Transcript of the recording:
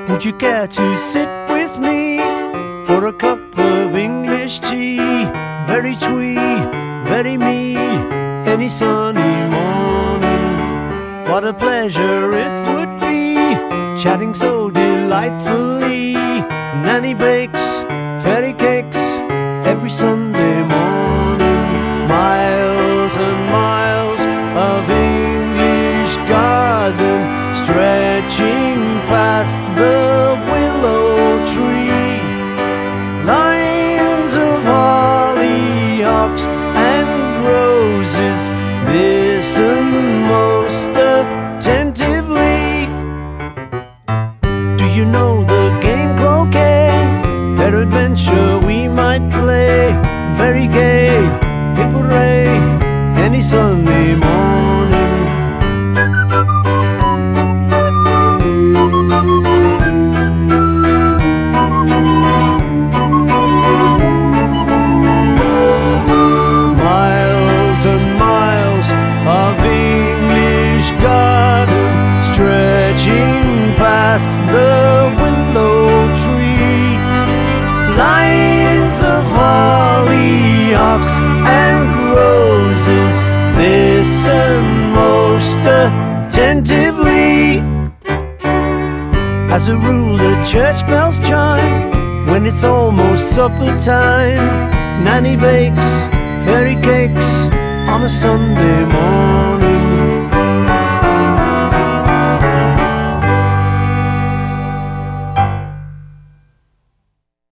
Would you care to sit with me for a cup of English tea? Very twee, very me, any sunny morning. What a pleasure it would be, chatting so delightfully. Nanny bakes fairy cakes every Sunday morning. Miles and miles of English garden, stretching past the willow tree. Lines of hollyhocks and roses, listen most attentively. Do you know the game croquet? Peradventure we might play. Very gay, hip hooray, any Sunday morning. Miles and miles of English garden, stretching past the willow tree. Lines of hollyhocks and roses, listen most attentively. As a rule the church bells chime when it's almost supper time. Nanny bakes fairy cakes on a Sunday morning.